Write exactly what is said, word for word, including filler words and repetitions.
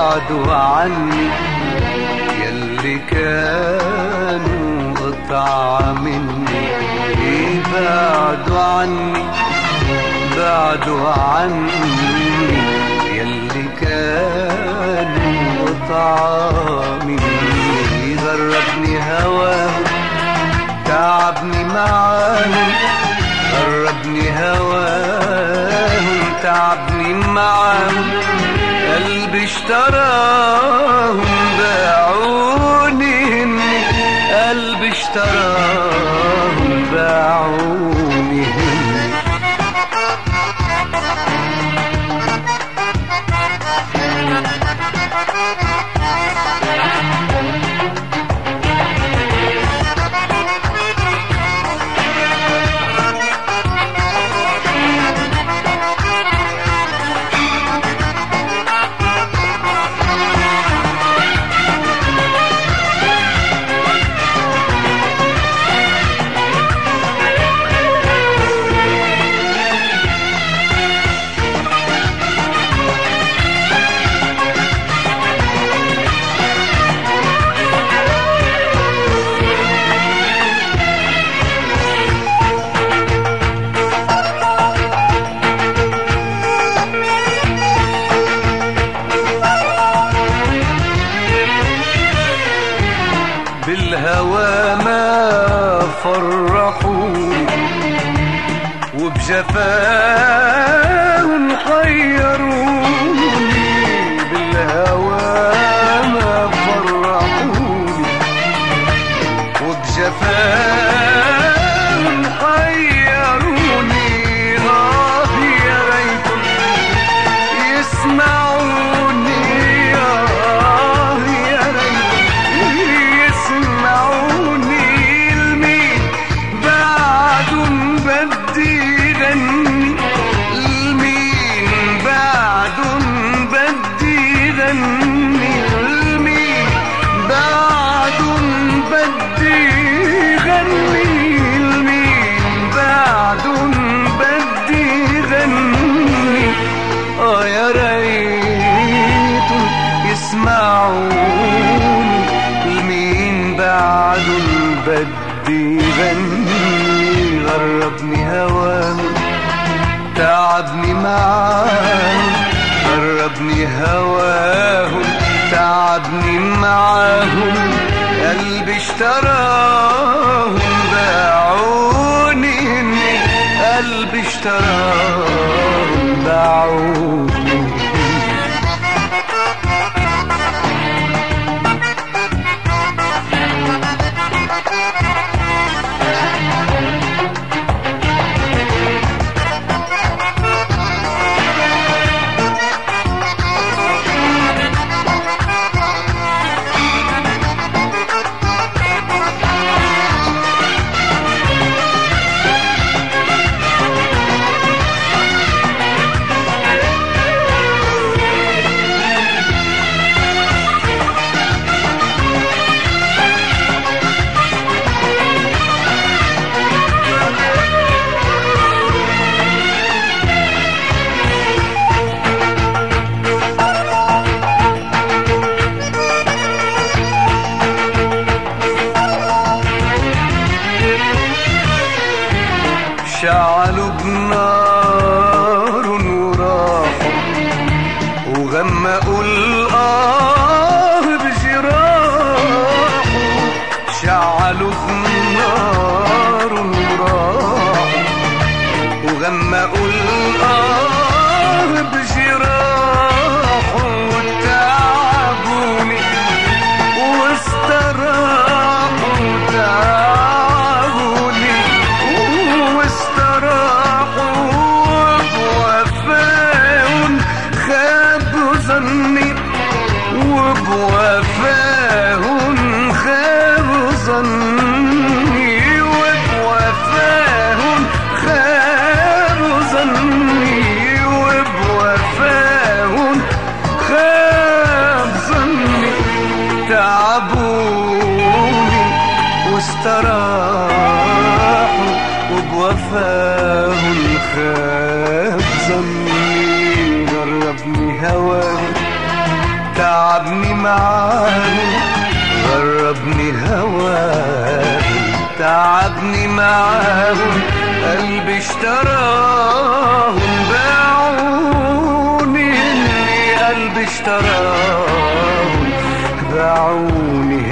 بعدوا عني يلي كانوا قطعة مني. بعدوا عني بعدوا عني يلي كانوا قطعة مني. غربني هواهم تعبني معاهم، غربني هواهم تعبني معاهم. قلبي اشتراهم باعوني هني، قلبي اشتراهم باعوني هني. بالهوى ما فرحوني وبجفاهم حيروني. بالهوى ما فرحوني وبجفاهم حيروني. آه يا ريتهم يسمعوني، آه يا ريتهم يسمعوني. المين بعدهم بدي غني، المين بعدهم بدي غني، المين بعدهم بدي غني، المين بعدهم بدي غني. اه يا ريتهم يسمعوني، المين بعدهم بدي غني. غربني هواهم تعبني معاهم، غربني هواهم تعبني معاهم. قلبي اشتراهم باعوني هني، قلبي اشتراهم باعوني. شعلوا بنار وراحوا وغمقوا الآه بجراحه. شعلوا بنار وراحوا وغمقوا الآه بجراحه. وتعبوني واستراحوا، تعبوني وبوفاهم خابوا ظني، وبوفاهم خابوا ظني، وبوفاهم خاب ظني. تعبوني واستراحوا وبوفاهم خاب ظني. غربني هواهم تعبني معاهم غربني هواهم تعبني معاهم قلبي اشتراهم باعوني اللي قلبي اشتراهم باعوني